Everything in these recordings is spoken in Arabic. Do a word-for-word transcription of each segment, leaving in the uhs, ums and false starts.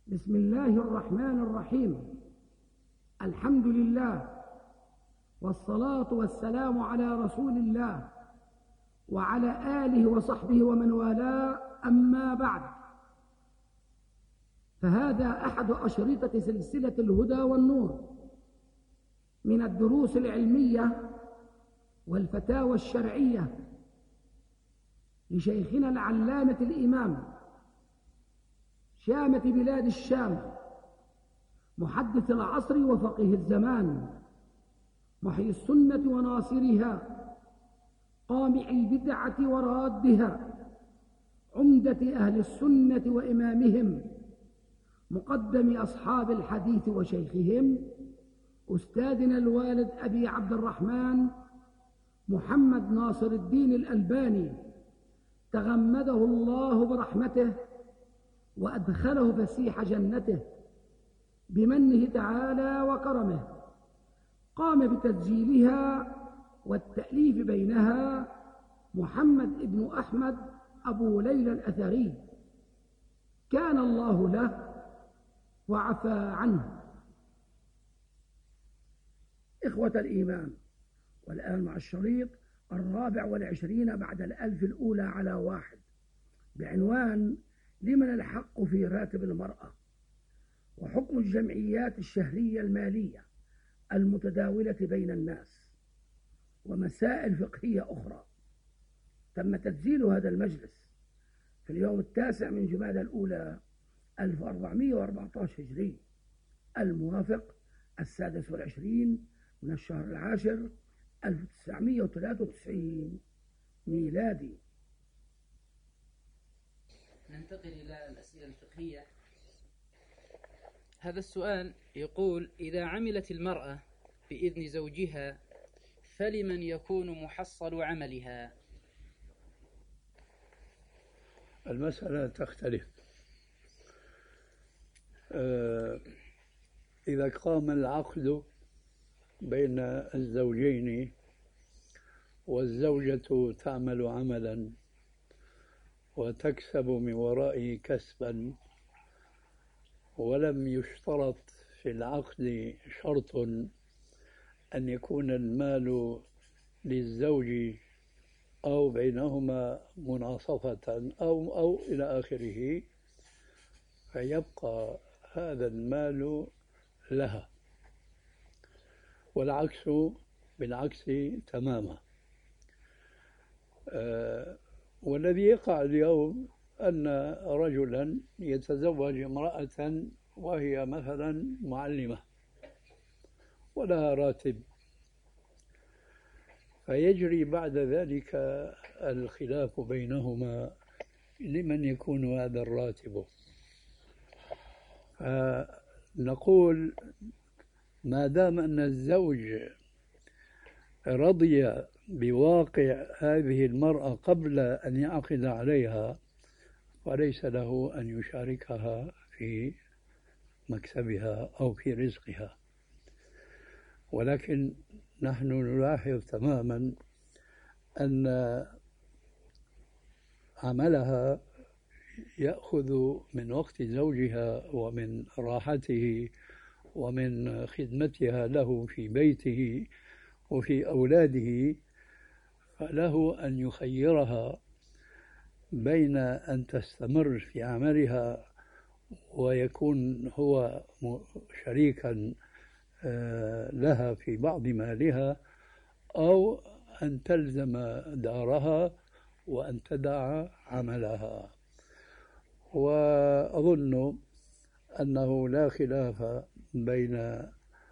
بسم الله الرحمن الرحيم. الحمد لله والصلاة والسلام على رسول الله وعلى آله وصحبه ومن والاه، أما بعد، فهذا أحد أشرطة سلسلة الهدى والنور من الدروس العلمية والفتاوى الشرعية لشيخنا العلامة الإمام شامة بلاد الشام، محدث العصر وفقيه الزمان، محيي السنة وناصرها، قامع البدعة ورادها، عمدة أهل السنة وإمامهم، مقدم أصحاب الحديث وشيخهم، أستاذنا الوالد أبي عبد الرحمن محمد ناصر الدين الألباني، تغمده الله برحمته وأدخله فسيح جنته بمنه تعالى وكرمه. قام بتسجيلها والتأليف بينها محمد بن أحمد أبو ليلى الأثري، كان الله له وعفى عنه. إخوة الإيمان، والآن مع الشريط الرابع والعشرين بعد الألف الأولى على واحد، بعنوان لمن الحق في راتب المرأة، وحكم الجمعيات الشهرية المالية المتداولة بين الناس، ومسائل فقهية أخرى. تم تسجيل هذا المجلس في اليوم التاسع من جمادى الأولى ألف وأربعمائة وأربعة عشر هجري، الموافق السادس والعشرين من الشهر العاشر ألف وتسعمائة وثلاثة وتسعين ميلادي. ننتقل إلى الأسئلة الفقهية. هذا السؤال يقول: إذا عملت المرأة بإذن زوجها فلمن يكون محصل عملها؟ المسألة تختلف. إذا قام العقد بين الزوجين والزوجة تعمل عملا وتكسب من ورائه كسبا، ولم يشترط في العقد شرط أن يكون المال للزوج أو بينهما مناصفة أو أو إلى آخره، فيبقى هذا المال لها، والعكس بالعكس تماما. أه والذي يقع اليوم أن رجلا يتزوج امرأة وهي مثلا معلمة ولها راتب، فيجري بعد ذلك الخلاف بينهما لمن يكون هذا الراتب. فنقول ما دام أن الزوج رضي بواقع هذه المرأة قبل أن يعقد عليها، وليس له أن يشاركها في مكسبها أو في رزقها. ولكن نحن نلاحظ تماما أن عملها يأخذ من وقت زوجها ومن راحته ومن خدمتها له في بيته وفي أولاده، فله أن يخيرها بين أن تستمر في عملها ويكون هو شريكا لها في بعض مالها، أو أن تلزم دارها وأن تدع عملها. وأظن أنه لا خلاف بين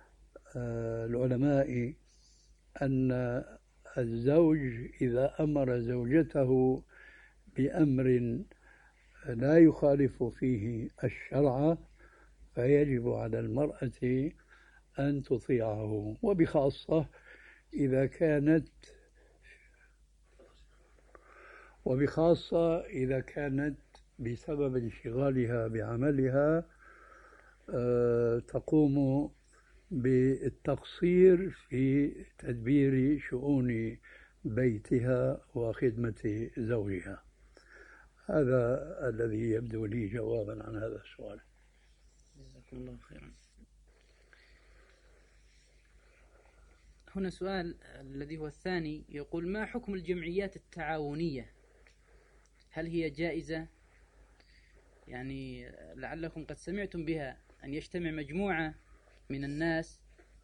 العلماء أن الزوج إذا أمر زوجته بأمر لا يخالف فيه الشرع فيجب على المرأة أن تطيعه، وبخاصة إذا كانت وبخاصة إذا كانت بسبب انشغالها بعملها تقوم بالتقصير في تدبير شؤون بيتها وخدمة زوجها. هذا الذي يبدو لي جوابا عن هذا السؤال. جزاكم الله خيرا. هنا سؤال الذي هو الثاني، يقول: ما حكم الجمعيات التعاونية؟ هل هي جائزة؟ يعني لعلكم قد سمعتم بها، أن يجتمع مجموعة من الناس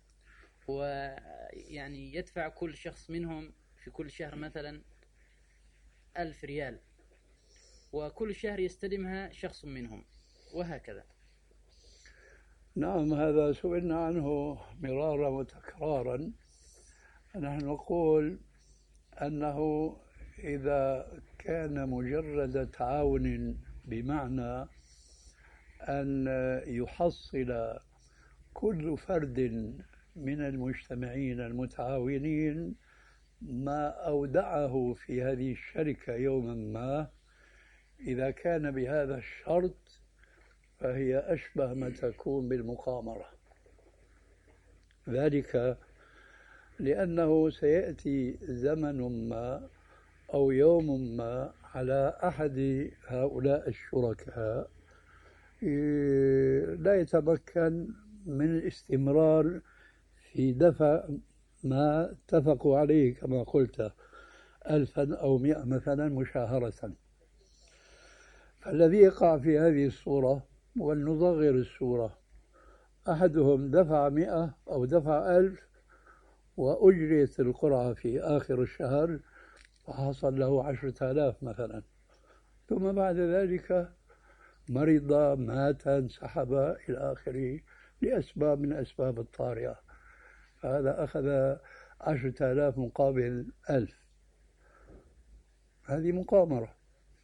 ويعني يدفع كل شخص منهم في كل شهر مثلا ألف ريال، وكل شهر يستلمها شخص منهم، وهكذا. نعم، هذا سئلنا عنه مرارا وتكرارا. نحن نقول أنه إذا كان مجرد تعاون بمعنى أن يحصل كل فرد من المجتمعين المتعاونين ما أودعه في هذه الشركة يوما ما، إذا كان بهذا الشرط فهي أشبه ما تكون بالمقامرة. ذلك لأنه سيأتي زمن ما أو يوم ما على أحد هؤلاء الشركاء لا يتمكن من الاستمرار في دفع ما اتفقوا عليه كما قلت ألفا أو مئة مثلا مشاهرة. فالذي يقع في هذه الصورة، ولنصغر الصورة، أحدهم دفع مئة أو دفع ألف وأجريت القرعة في آخر الشهر فحصل له عشرة آلاف مثلا، ثم بعد ذلك مرض، مات، انسحب إلى آخره لأسباب من أسباب الطارئة، فهذا أخذ عشرة آلاف مقابل ألف. هذه مقامرة.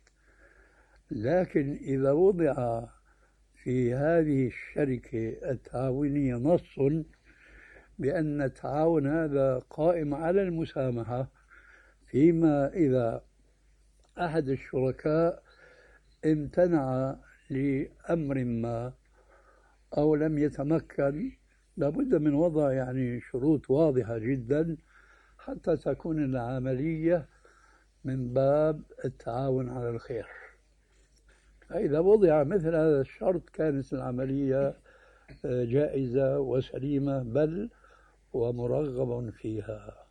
لكن إذا وضع في هذه الشركة التعاونية نص بأن التعاون هذا قائم على المسامحة، فيما إذا أحد الشركاء امتنع لأمر ما أو لم يتمكن، لابد من وضع يعني شروط واضحة جدا حتى تكون العملية من باب التعاون على الخير. فإذا وضع مثل هذا الشرط كانت العملية جائزة وسليمة، بل ومرغب فيها.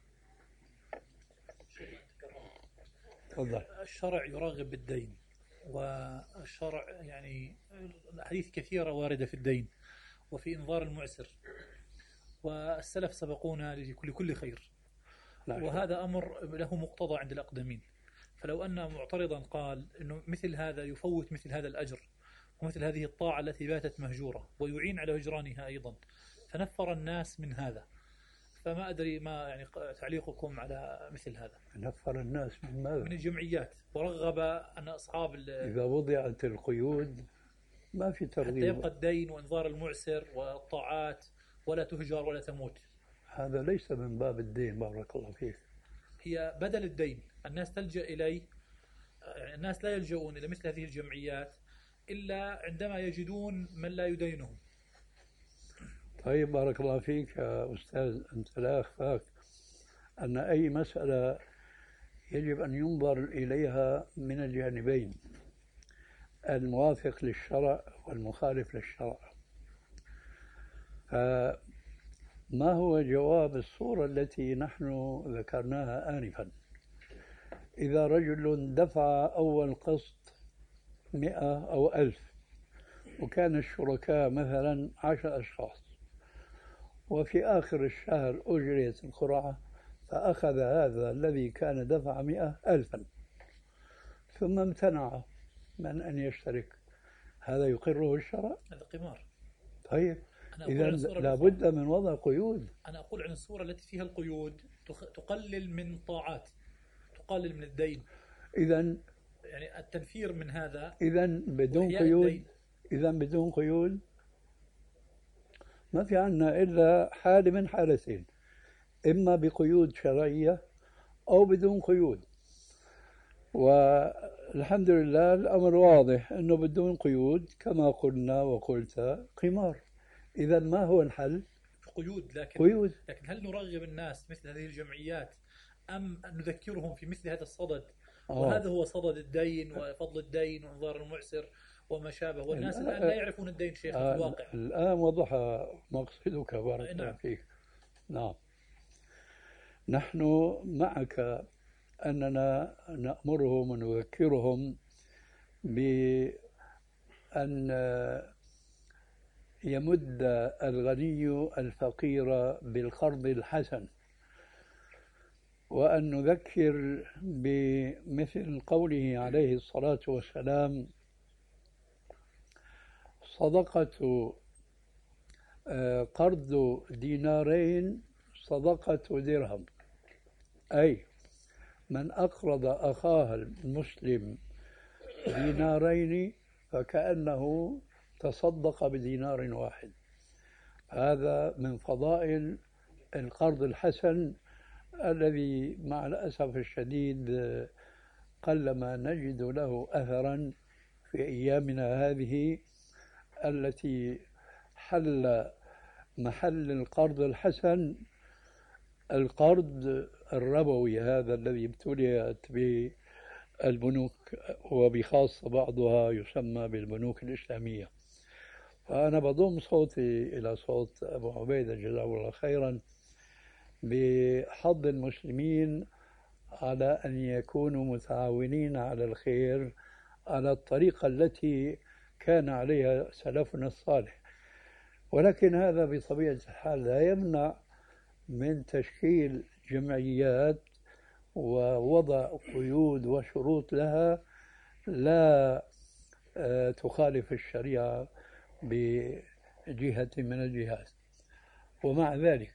تفضل. الشرع يرغب بالدين، والشرع يعني الأحاديث كثيرة واردة في الدين وفي إنظار المعسر، والسلف سبقونا لكل كل خير، وهذا أمر له مقتضى عند الأقدمين. فلو أن معترضا قال أنه مثل هذا يفوت مثل هذا الأجر ومثل هذه الطاعة التي باتت مهجورة ويعين على هجرانها أيضا، فنفر الناس من هذا، فما أدري ما يعني تعليقكم على مثل هذا. نفر الناس من ماذا؟ من الجمعيات، ورغب أن أصحاب إذا وضعت القيود ما في ترغيب، حتى يبقى الدين وإنظار المعسر والطاعات ولا تهجر ولا تموت. هذا ليس من باب الدين، بارك الله فيك. هي بدل الدين، الناس تلجأ إليه، يعني الناس لا يلجؤون إلى مثل هذه الجمعيات إلا عندما يجدون من لا يدينهم. طيب بارك الله فيك يا أستاذ، أنت لا أخفاك أن أي مسألة يجب أن ينظر إليها من الجانبين، الموافق للشرع والمخالف للشرع. فما هو جواب الصورة التي نحن ذكرناها آنفا؟ إذا رجل دفع أول قسط مئة أو ألف، وكان الشركاء مثلا عشر أشخاص، وفي آخر الشهر أجريت القرعة فأخذ هذا الذي كان دفع مئة ألفا، ثم امتنع من أن يشترك، هذا يقره الشرع؟ هذا قمار. طيب إذا لابد من وضع قيود. أنا أقول عن الصورة التي فيها القيود تقلل من طاعات، تقلل من الدين. إذا يعني التنفير من هذا إذا بدون قيود، إذا بدون قيود ما في عنا إلا حالة من حالتين، إما بقيود شرعية أو بدون قيود. والحمد لله الأمر واضح أنه بدون قيود كما قلنا وقلت قمار. إذا ما هو الحل؟ قيود. لكن قيود. لكن هل نرغب الناس مثل هذه الجمعيات أم نذكرهم في مثل هذا الصدد؟ آه. وهذا هو صدد الدين وفضل الدين وانظار المعسر وما شابه، والناس الآن- الآن لا يعرفون الدين شيخ في الواقع. الآن وضح مقصدك بارك الله نعم. فيك. نعم، نحن معك أننا نأمرهم ونذكرهم بأن يمد الغني الفقير بالقرض الحسن، وأن نذكر بمثل قوله عليه الصلاة والسلام: صدقة قرض دينارين صدقة درهم، أي من أقرض أخاه المسلم دينارين فكأنه تصدق بدينار واحد. هذا من فضائل القرض الحسن الذي مع الأسف الشديد قلما نجد له أثرا في أيامنا هذه التي حل محل القرض الحسن القرض الربوي، هذا الذي ابتليت به البنوك، وبخاصة بعضها يسمى بالبنوك الإسلامية. فأنا بضم صوتي إلى صوت أبو عبيدة جزاه الله خيرا بحض المسلمين على أن يكونوا متعاونين على الخير على الطريقة التي كان عليها سلفنا الصالح. ولكن هذا بطبيعة الحال لا يمنع من تشكيل جمعيات ووضع قيود وشروط لها لا تخالف الشريعة بجهة من الجهات. ومع ذلك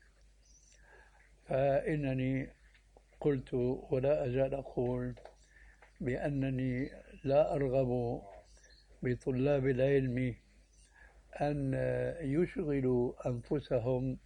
فإنني قلت ولا أزال أقول بأنني لا أرغب بطلاب العلم أن يشغلوا أنفسهم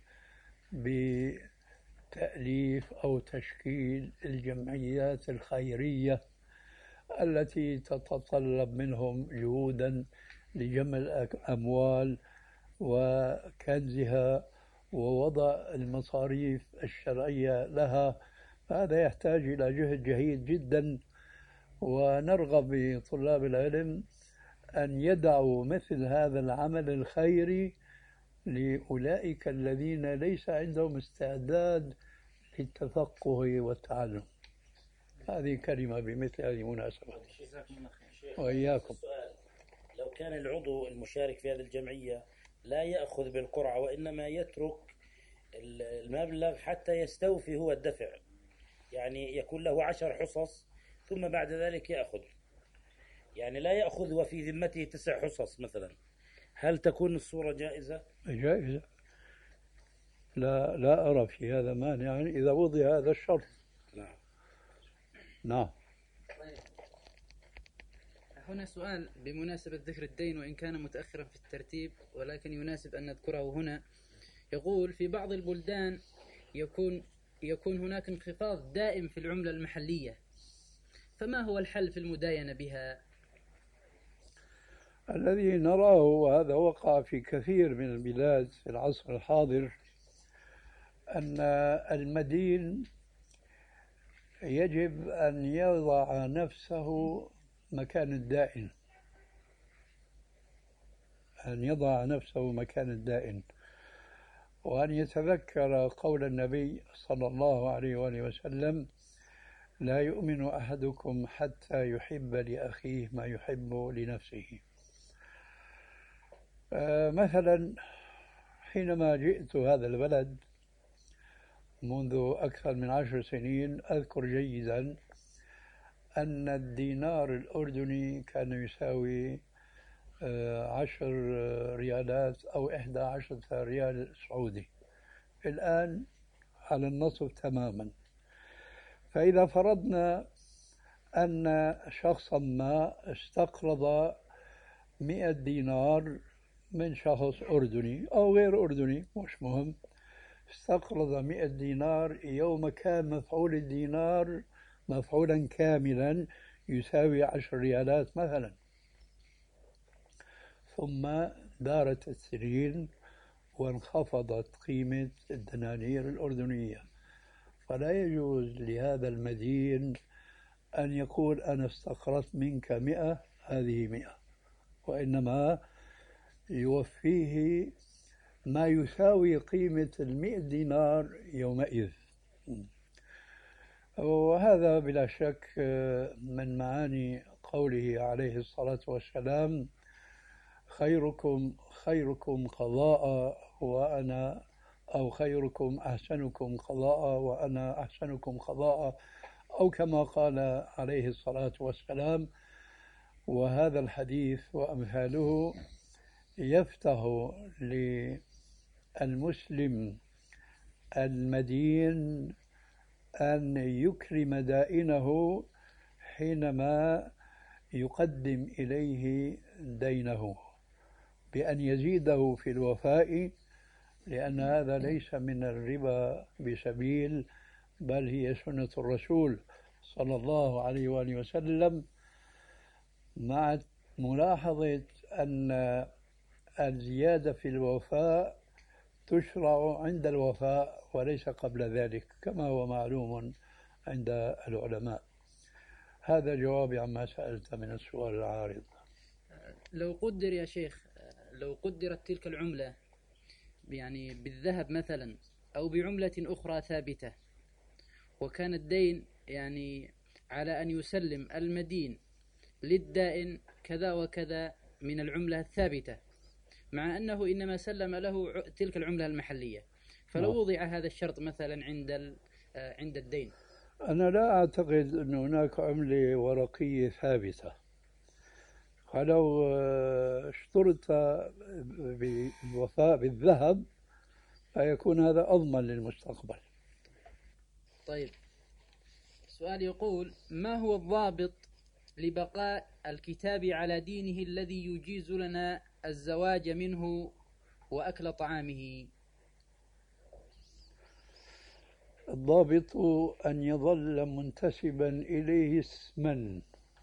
بتأليف أو تشكيل الجمعيات الخيرية التي تتطلب منهم جهودا لجمع الأموال وكنزها ووضع المصاريف الشرعية لها. هذا يحتاج إلى جهد جهيد جدا، ونرغب بطلاب العلم أن يدعوا مثل هذا العمل الخيري لأولئك الذين ليس عندهم استعداد للتفقه والتعلم. هذه كلمة بمثل هذه المناسبة. وإياكم. لو كان العضو المشارك في هذه الجمعية لا يأخذ بالقرعة وإنما يترك المبلغ حتى يستوفي هو الدفع، يعني يكون له عشر حصص ثم بعد ذلك يأخذ، يعني لا يأخذ وفي ذمته تسع حصص مثلا، هل تكون الصورة جائزة؟ جائزة، لا لا أرى في هذا مانع إذا وضع هذا الشرط. نعم. نعم. هنا سؤال بمناسبة ذكر الدين وإن كان متأخرا في الترتيب، ولكن يناسب أن نذكره هنا. يقول: في بعض البلدان يكون يكون هناك انخفاض دائم في العملة المحلية، فما هو الحل في المداينة بها؟ الذي نراه وهذا وقع في كثير من البلاد في العصر الحاضر أن المدين يجب أن يضع نفسه مكان الدائن، أن يضع نفسه مكان الدائن، وأن يتذكر قول النبي صلى الله عليه وآله وسلم: لا يؤمن أحدكم حتى يحب لأخيه ما يحب لنفسه. مثلا حينما جئت هذا البلد منذ أكثر من عشر سنين أذكر جيدا أن الدينار الأردني كان يساوي عشر ريالات أو إحدى عشرة ريال سعودي، الآن على النصف تماما. فإذا فرضنا أن شخصا ما استقرض مئة دينار من شخص أردني أو غير أردني مش مهم، استقرض مئة دينار، يوم كان مفعول الدينار مفعولا كاملا يساوي عشر ريالات مثلا، ثم دارت السنين وانخفضت قيمة الدنانير الأردنية. فلا يجوز لهذا المدين أن يقول أنا استقرضت منك مئة، هذه مئة، وإنما يوفيه ما يساوي قيمة المئة دينار يومئذ. وهذا بلا شك من معاني قوله عليه الصلاة والسلام: خيركم خيركم قضاء وأنا أو خيركم أحسنكم قضاء وأنا أحسنكم قضاء، أو كما قال عليه الصلاة والسلام. وهذا الحديث وأمثاله يفتح للمسلم المدين أن يكرم دائنه حينما يقدم إليه دينه بأن يزيده في الوفاء، لأن هذا ليس من الربا بسبيل، بل هي سنة الرسول صلى الله عليه وآله وسلم، مع ملاحظة أن الزيادة في الوفاء تشرع عند الوفاء وليس قبل ذلك، كما هو معلوم عند العلماء. هذا جوابي عما سألت من السؤال العارض. لو قدر يا شيخ، لو قدرت تلك العملة يعني بالذهب مثلا أو بعملة أخرى ثابتة، وكان الدين يعني على أن يسلم المدين للدائن كذا وكذا من العملة الثابتة، مع أنه إنما سلم له تلك العملة المحلية، فلو وضع هذا الشرط مثلا عند عند الدين. أنا لا أعتقد أن هناك عملة ورقية ثابتة، فلو اشترط بالوفاء بالذهب فيكون هذا أضمن للمستقبل. طيب، سؤال يقول: ما هو الضابط لبقاء الكتاب على دينه الذي يجيز لنا الزواج منه وأكل طعامه؟ الضابط أن يظل منتسبا إليه اسما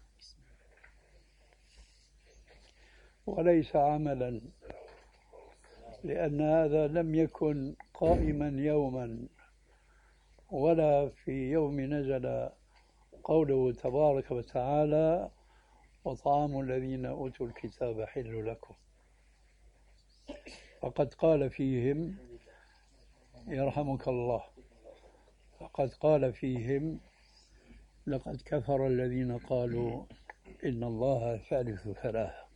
وليس عملا، لأن هذا لم يكن قائما يوما ولا في يوم نزل قوله تبارك وتعالى: وطعام الذين أوتوا الكتاب حل لكم. فقد قال فيهم، يرحمك الله، فقد قال فيهم: لقد كفر الذين قالوا إن الله ثالث ثلاثة.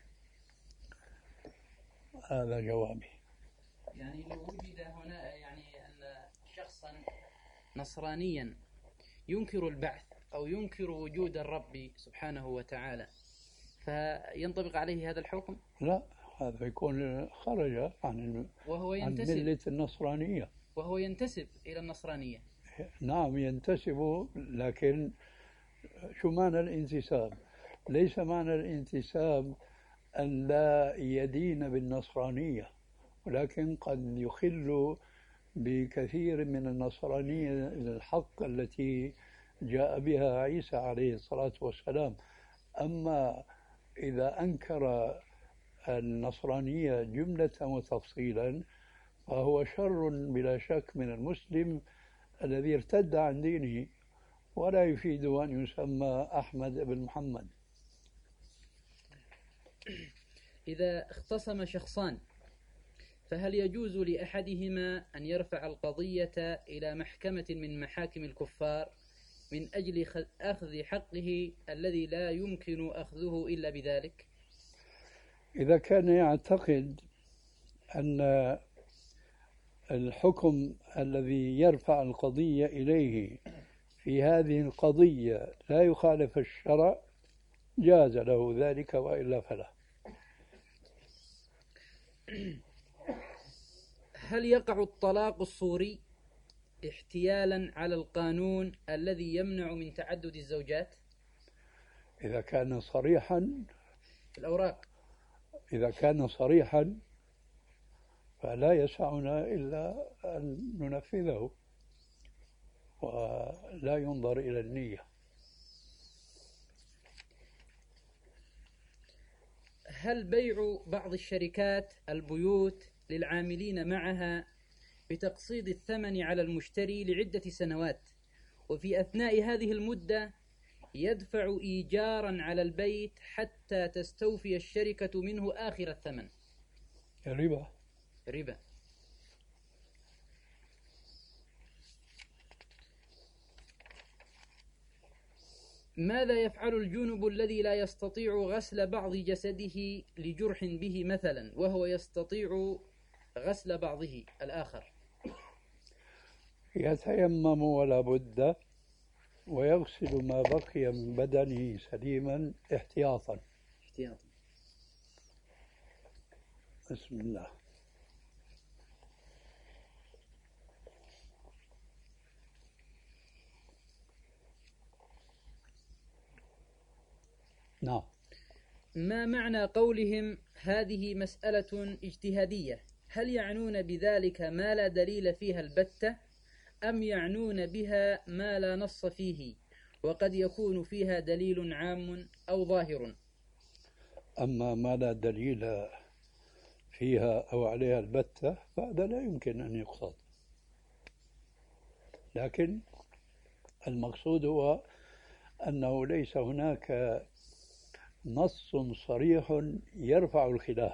هذا جوابي. يعني لو وجد هنا يعني أن شخصا نصرانيا ينكر البعث أو ينكر وجود الرب سبحانه وتعالى، فينطبق عليه هذا الحكم؟ لا، هذا يكون خرج عن وهو عن ينتسب ملة النصرانية. وهو ينتسب إلى النصرانية. نعم ينتسب، لكن شو معنى الانتساب؟ ليس معنى الانتساب أن لا يدين بالنصرانية، ولكن قد يخل بكثير من النصرانية الحق التي جاء بها عيسى عليه الصلاة والسلام. أما إذا أنكر النصرانية جملة وتفصيلا فهو شر بلا شك من المسلم الذي ارتد عن دينه، ولا يفيد أن يسمى أحمد بن محمد. إذا اختصم شخصان فهل يجوز لأحدهما أن يرفع القضية إلى محكمة من محاكم الكفار من أجل أخذ حقه الذي لا يمكن أخذه إلا بذلك؟ إذا كان يعتقد أن الحكم الذي يرفع القضية إليه في هذه القضية لا يخالف الشرع جاز له ذلك، وإلا فلا. هل يقع الطلاق الصوري احتيالا على القانون الذي يمنع من تعدد الزوجات؟ إذا كان صريحا في الأوراق، إذا كان صريحا فلا يسعنا إلا أن ننفذه ولا ينظر إلى النية. هل بيع بعض الشركات البيوت للعاملين معها بتقسيط الثمن على المشتري لعدة سنوات، وفي أثناء هذه المدة يدفع إيجارا على البيت حتى تستوفي الشركة منه آخر الثمن. ربا. ربا. ماذا يفعل الجنب الذي لا يستطيع غسل بعض جسده لجرح به مثلا وهو يستطيع غسل بعضه الآخر؟ يتيمم ولا بد، ويغسل ما بقي من بدنه سليما احتياطا. احتياطا. بسم الله. نعم. ما معنى قولهم هذه مسألة اجتهادية؟ هل يعنون بذلك ما لا دليل فيها البتة، أم يعنون بها ما لا نص فيه وقد يكون فيها دليل عام أو ظاهر؟ أما ما لا دليل فيها أو عليها البتة فهذا لا يمكن أن يقصد، لكن المقصود هو أنه ليس هناك نص صريح يرفع الخلاف،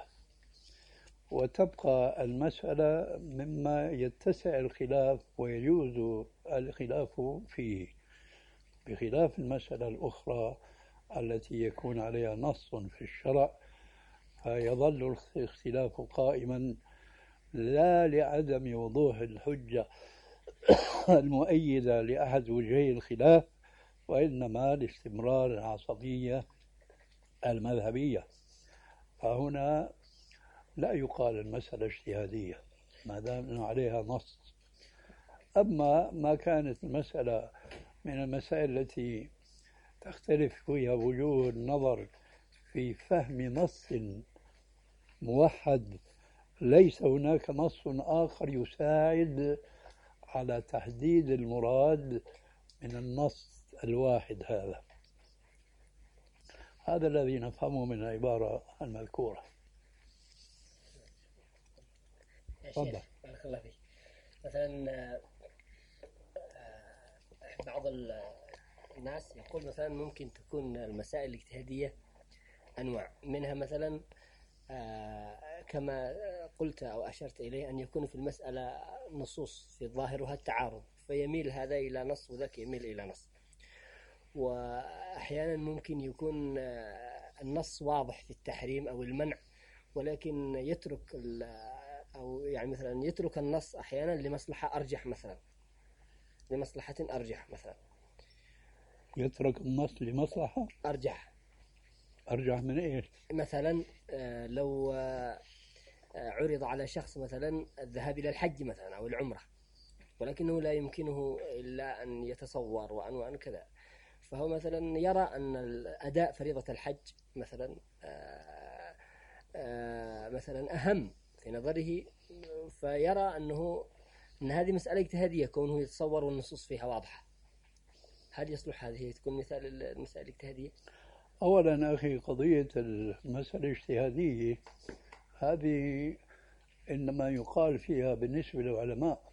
وتبقى المسألة مما يتسع الخلاف ويجوز الخلاف فيه، بخلاف المسألة الأخرى التي يكون عليها نص في الشرع فيظل الاختلاف قائما، لا لعدم وضوح الحجة المؤيدة لأحد وجهي الخلاف، وإنما لاستمرار العصبية المذهبية. فهنا لا يقال المسألة اجتهادية ما دام عليها نص. أما ما كانت المسألة من المسائل التي تختلف فيها وجوه النظر في فهم نص موحد، ليس هناك نص آخر يساعد على تحديد المراد من النص الواحد هذا. هذا الذي نفهمه من العبارة المذكورة. يا شيخ بارك الله فيك، مثلا بعض الناس يقول مثلا ممكن تكون المسائل الاجتهادية أنواع، منها مثلا كما قلت أو أشرت إليه أن يكون في المسألة نصوص في ظاهرها التعارض، فيميل هذا إلى نص وذاك يميل إلى نص. وأحيانا ممكن يكون النص واضح في التحريم أو المنع، ولكن يترك أو يعني مثلا يترك النص أحيانا لمصلحة أرجح، مثلا لمصلحة أرجح مثلا يترك النص لمصلحة أرجح. أرجح من إيش؟ مثلا لو عرض على شخص مثلا الذهاب إلى الحج مثلا أو العمرة، ولكنه لا يمكنه إلا أن يتصور وأن وأن كذا، فهو مثلا يرى أن أداء فريضة الحج مثلا آآ آآ مثلا أهم في نظره، فيرى أنه أن هذه مسألة اجتهادية كونه يتصور والنصوص فيها واضحة. هل يصلح هذه تكون مثال المسألة الاجتهادية؟ أولا أخي، قضية المسألة الاجتهادية هذه إنما يقال فيها بالنسبة للعلماء،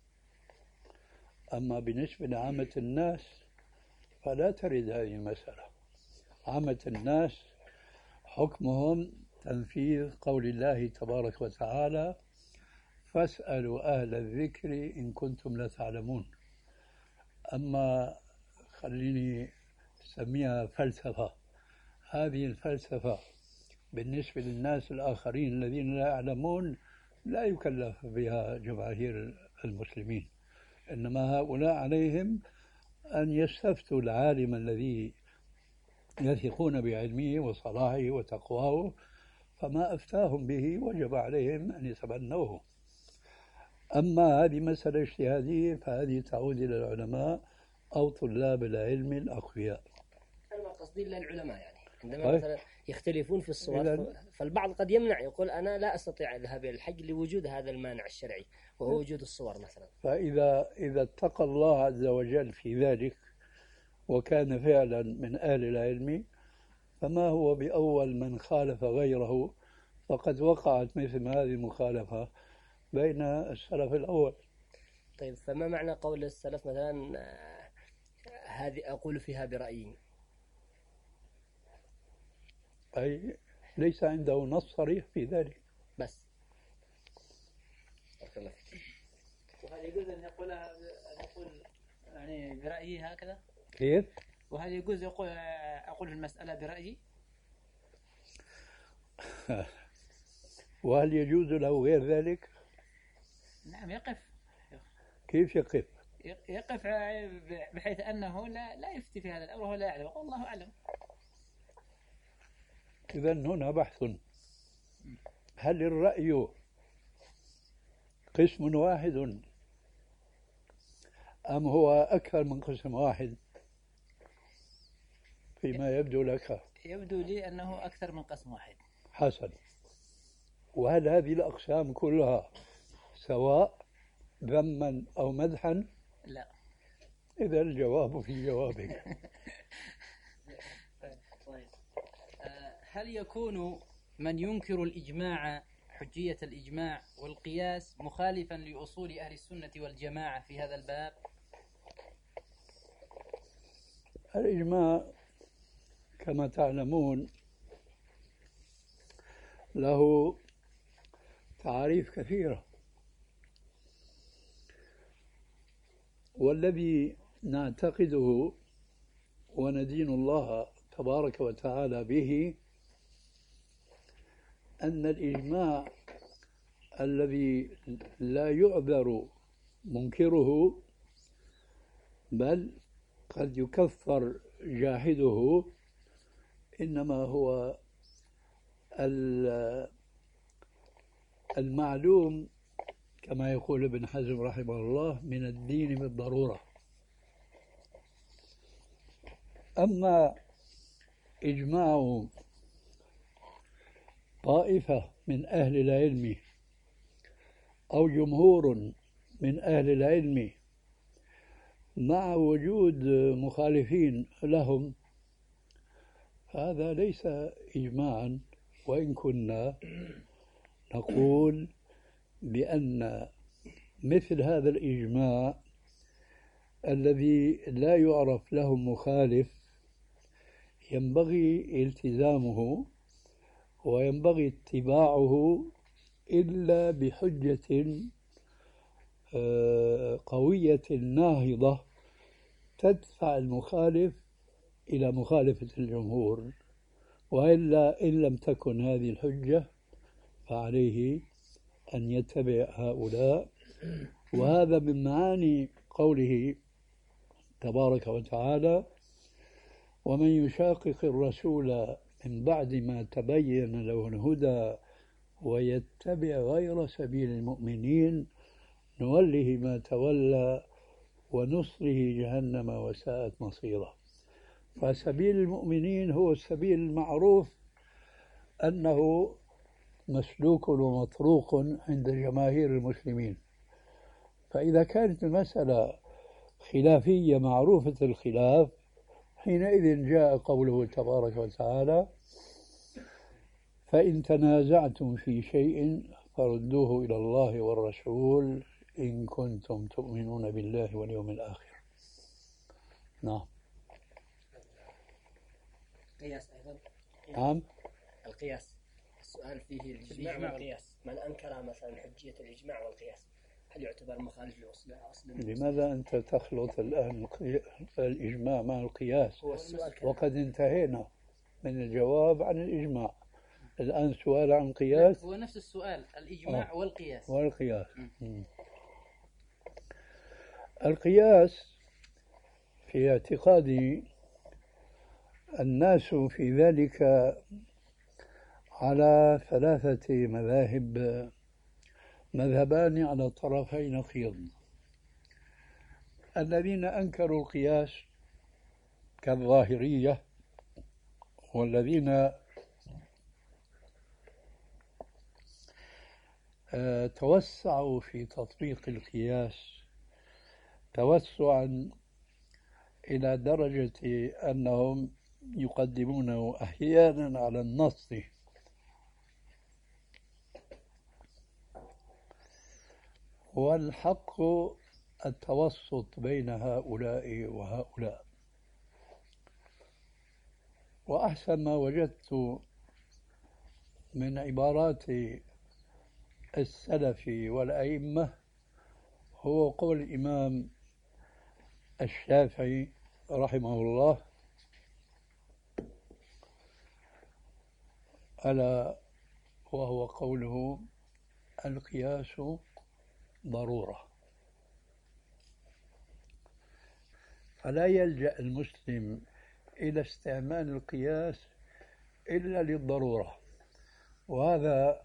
أما بالنسبة لعامة الناس فلا ترد هذه المسألة. عامة الناس حكمهم تنفيذ قول الله تبارك وتعالى: فاسألوا أهل الذكر إن كنتم لا تعلمون. أما خليني أسميها فلسفة، هذه الفلسفة بالنسبة للناس الآخرين الذين لا يعلمون لا يكلف بها جماهير المسلمين، إنما هؤلاء عليهم أن يستفتوا العالم الذي يثقون بعلمه وصلاحه وتقواه، فما أفتاهم به وجب عليهم أن يتبنوه. أما هذه مسألة اجتهادية فهذه تعود إلى العلماء أو طلاب العلم الأقوياء. أنا قصدي إلا العلماء، يعني عندما طيب. مثلا يختلفون في الصور، إذن فالبعض قد يمنع، يقول أنا لا أستطيع الذهاب إلى الحج لوجود هذا المانع الشرعي وهو وجود الصور مثلا. فإذا إذا اتقى الله عز وجل في ذلك وكان فعلا من أهل العلم، فما هو بأول من خالف غيره، فقد وقعت مثل هذه المخالفة بين السلف الأول. طيب، فما معنى قول السلف مثلا هذه أقول فيها برأيي؟ أي ليس عنده نص صريح في ذلك. بس. وهل يجوز أن يقولها أن يقول يعني برأيه هكذا؟ كيف؟ وهل يجوز يقول أقول في المسألة برأيي؟ وهل يجوز له غير ذلك؟ نعم يقف. كيف يقف؟ يقف بحيث أنه لا لا يفتي في هذا الأمر وهو لا يعلم، والله أعلم. إذا هنا بحث، هل الرأي قسم واحد أم هو أكثر من قسم واحد فيما يبدو لك؟ يبدو لي أنه أكثر من قسم واحد. حسن. وهل هذه الأقسام كلها سواء ذما أو مدحا؟ لا. إذا الجواب في جوابك. طيب. هل يكون من ينكر الإجماع حجية الإجماع والقياس مخالفا لأصول أهل السنة والجماعة في هذا الباب؟ الإجماع كما تعلمون له تعاريف كثيرة، والذي نعتقده وندين الله تبارك وتعالى به أن الإجماع الذي لا يعذر منكره بل قد يكفر جاحده إنما هو المعلوم كما يقول ابن حزم رحمه الله من الدين بالضرورة. أما إجماع طائفة من أهل العلم أو جمهور من أهل العلم مع وجود مخالفين لهم، هذا ليس إجماعا، وإن كنا نقول بأن مثل هذا الإجماع الذي لا يعرف له مخالف ينبغي التزامه وينبغي اتباعه إلا بحجة قوية ناهضة تدفع المخالف إلى مخالفة الجمهور، وإلا إن لم تكن هذه الحجة فعليه أن يتبع هؤلاء. وهذا من معاني قوله تبارك وتعالى: ومن يشاقق الرسول من بعد ما تبين له الهدى ويتبع غير سبيل المؤمنين نوله ما تولى ونصره جهنم وساءت مصيره. فسبيل المؤمنين هو السبيل المعروف أنه مسلوك ومطروق عند جماهير المسلمين. فإذا كانت المسألة خلافية معروفة الخلاف، حينئذ جاء قوله تبارك وتعالى: فإن تنازعتم في شيء فردوه إلى الله والرسول إن كنتم تؤمنون بالله واليوم الآخر. نعم. القياس أيضا. نعم. القياس السؤال فيه الإجماع والقياس، من أنكر مثلا حجية الإجماع والقياس هل يعتبر مخالف لأصل أصل؟ لماذا أنت تخلط الآن الإجماع مع القياس؟ وقد انتهينا من الجواب عن الإجماع، الآن سؤال عن القياس. هو نفس السؤال، الإجماع آه. والقياس. والقياس م. القياس في اعتقادي الناس في ذلك على ثلاثة مذاهب، مذهبان على طرفي نقيض. الذين أنكروا القياس كالظاهرية، والذين توسعوا في تطبيق القياس توسعا إلى درجة أنهم يقدمونه أحيانا على النص. والحق التوسط بين هؤلاء وهؤلاء. وأحسن ما وجدت من عبارات السلف والأئمة هو قول الإمام الشافعي رحمه الله: ألا وهو قوله: القياس ضرورة. فلا يلجأ المسلم إلى استعمال القياس إلا للضرورة. وهذا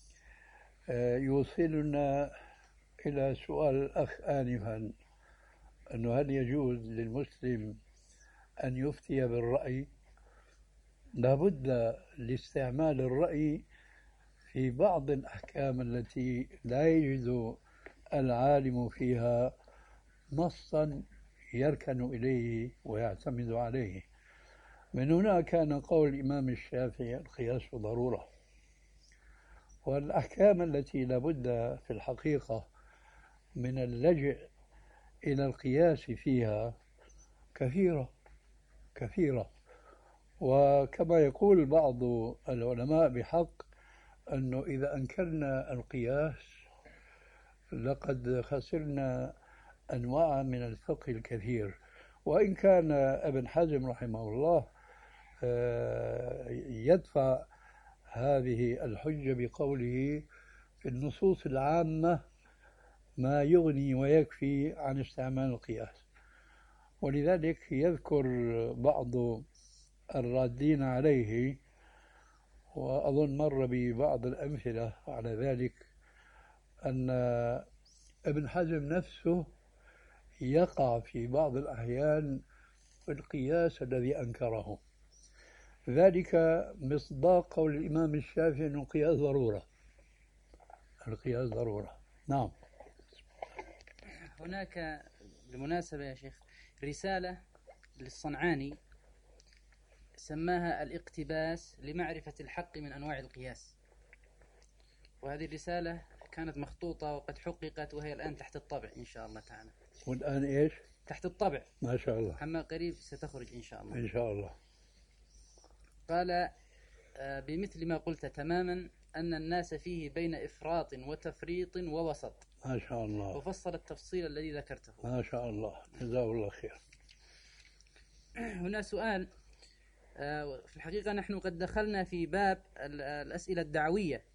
يوصلنا إلى سؤال الأخ آنفا، أنه هل يجوز للمسلم أن يفتي بالرأي؟ لابد لاستعمال الرأي في بعض الأحكام التي لا يجد العالم فيها نصا يركن إليه ويعتمد عليه. من هنا كان قول الإمام الشافعي: القياس ضرورة. والأحكام التي لابد في الحقيقة من اللجئ إلى القياس فيها كثيرة كثيرة. وكما يقول بعض العلماء بحق أنه إذا أنكرنا القياس لقد خسرنا أنواع من الفقه الكثير. وإن كان ابن حزم رحمه الله يدفع هذه الحجة بقوله: في النصوص العامة ما يغني ويكفي عن استعمال القياس. ولذلك يذكر بعض الرادين عليه، وأظن مر ببعض الأمثلة على ذلك، أن ابن حزم نفسه يقع في بعض الأحيان في القياس الذي أنكره. ذلك مصداق قول الإمام الشافعي أنه القياس ضرورة. القياس ضرورة. نعم. هناك بالمناسبة يا شيخ رسالة للصنعاني سماها الاقتباس لمعرفة الحق من أنواع القياس، وهذه الرسالة كانت مخطوطة وقد حققت وهي الآن تحت الطبع إن شاء الله تعالى. والآن إيش؟ تحت الطبع ما شاء الله. أما قريب ستخرج إن شاء الله. إن شاء الله. قال بمثل ما قلت تماما أن الناس فيه بين إفراط وتفريط ووسط. ما شاء الله. وفصل التفصيل الذي ذكرته. ما شاء الله، جزاه الله خير. هنا سؤال. في الحقيقة نحن قد دخلنا في باب الأسئلة الدعوية